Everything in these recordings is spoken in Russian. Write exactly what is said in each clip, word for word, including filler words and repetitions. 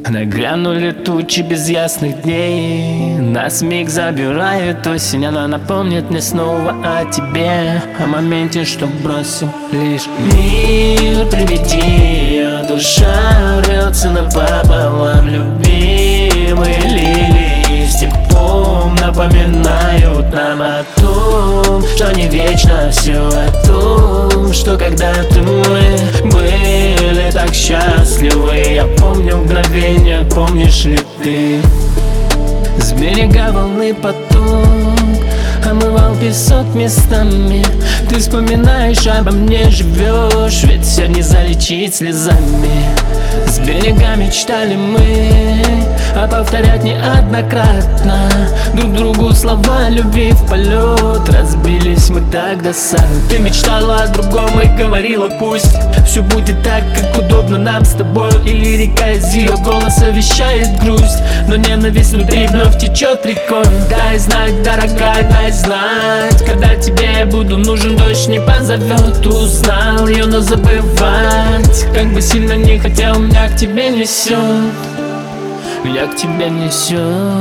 Нагрянули тучи без ясных дней, нас миг забирает осень. Она напомнит мне снова о тебе, о моменте, что бросил лишь мир. Приведи, душа рвется напополам. Любимые лилии с теплом напоминают нам о том, что не вечно, все о том, что когда-то мы были так счастливы. Я помню мгновение, помнишь ли ты? С берега волны поток омывал песок местами. Ты вспоминаешь, обо мне живешь, ведь все не залечить слезами. С берега мечтали мы, а повторять неоднократно друг другу слова любви в полет. Разбились мы так до сад. Ты мечтала о другом и говорила, пусть все будет так, как удобно нам с тобой. И лирика из ее голоса вещает грусть, но ненависть внутри вновь течет рекой. Дай знать, дорогая, дай знать, когда тебе я буду нужен, дождь не позовет. Узнал ее, но забывать, как бы сильно не хотел, меня к тебе несет. Меня к тебе несет,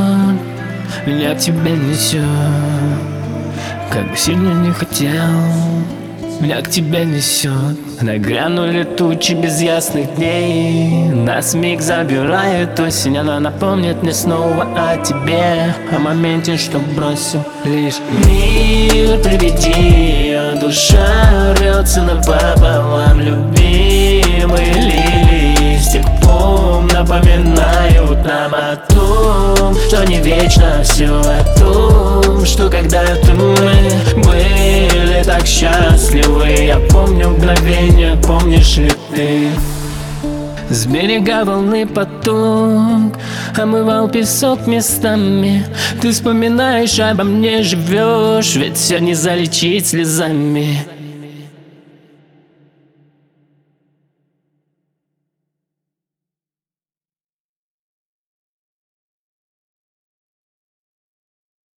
меня к тебе несет. Как бы сильно не хотел, меня к тебе несет. Нагрянули тучи без ясных дней, нас миг забирает осень. Она напомнит мне снова о тебе, о моменте, что бросил лишь мир. Приведи, душа рвется напополам. Любимые лилии с теплом напоминают нам о том, что не вечно, все о том, что когда-то мы были так счастливы. Я помню мгновение, помнишь ли ты? С берега волны поток омывал песок местами. Ты вспоминаешь, обо мне живешь, ведь все не залечить слезами.